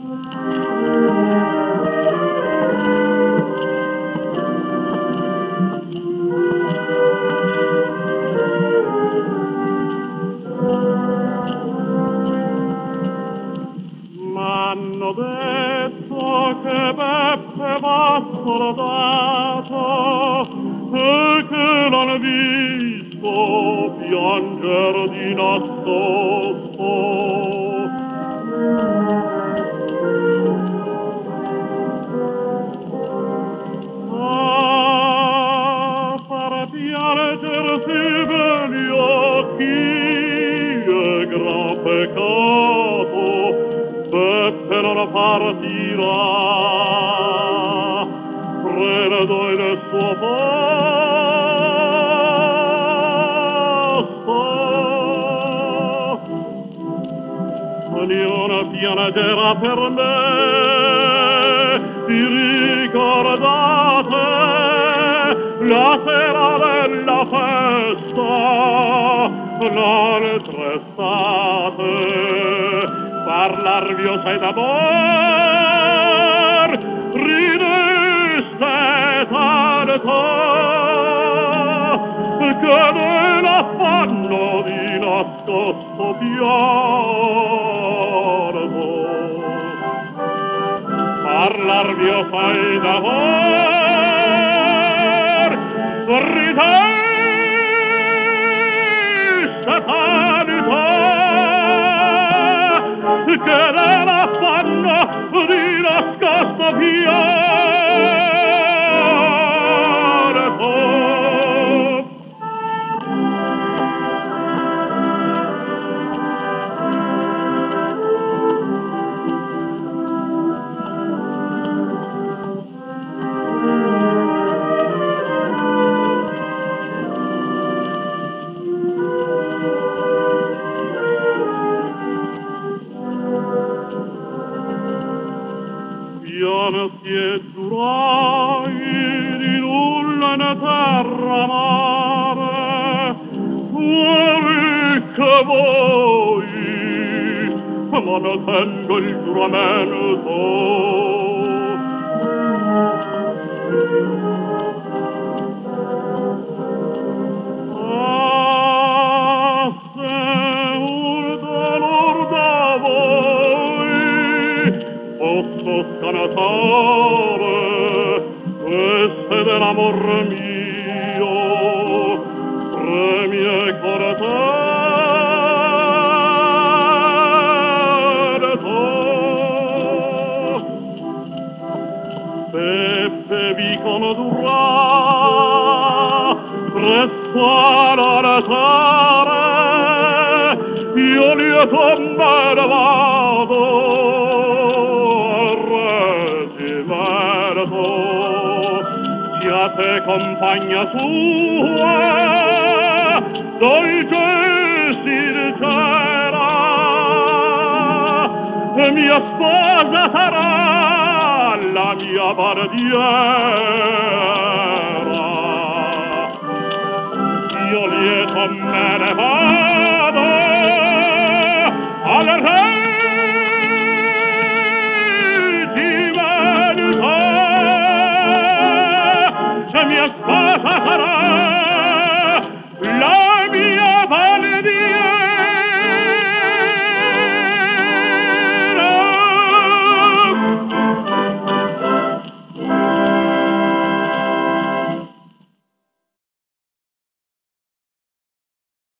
M'hanno detto che Beppe va soldato e che l'hanno visto pianger di nascosto. A far piangersi begli occhi è gran peccato, Beppe non partirà, prendo il suo posto. Ognuno piangerà per me, ti ricordate la sera della festa, l'altra estate, parlarvi osai d'amor, rideste tanto, che nell'affanno di nascosto piango. Parlarvi osai d'amor, rideste tanto, che nell'affanno di nascosto piango. Pianti e giurai di nulla in terra mare, fuori che voi, ma ne tengo il giuramento. Ah, se un dolor da voi posso scanatare, queste dell'amor mio premi e corteto. Beppe vi condurrà presso all'altare, io lieto me ne vado siate compagna sua, dolce sincera, mia sposa sarà la mia bardiera. Io lieto me ne vado al re